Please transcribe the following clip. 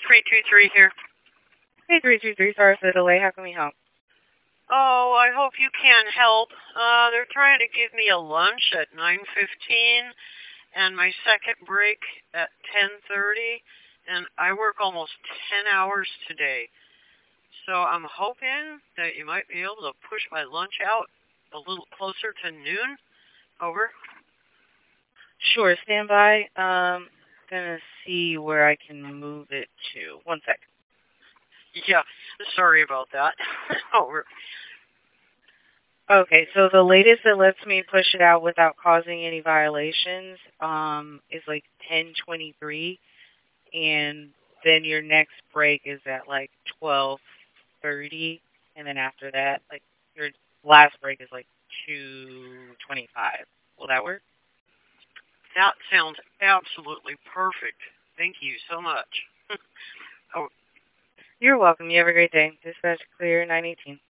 323 here. Hey, 323, sorry for the delay. How can we help? Oh, I hope you can help. They're trying to give me a lunch at 9:15 and my second break at 10:30, and I work almost 10 hours today. So I'm hoping that you might be able to push my lunch out a little closer to noon. Over. Sure, stand by. Gonna see where I can move it to. One sec. Yeah, sorry about that. Over. Okay, so the latest that lets me push it out without causing any violations is like 10:23, and then your next break is at like 12:30, and then after that, like your last break is like 2:25. Will that work? That sounds absolutely perfect. Thank you so much. Oh, You're welcome. You have a great day. Dispatch clear 918.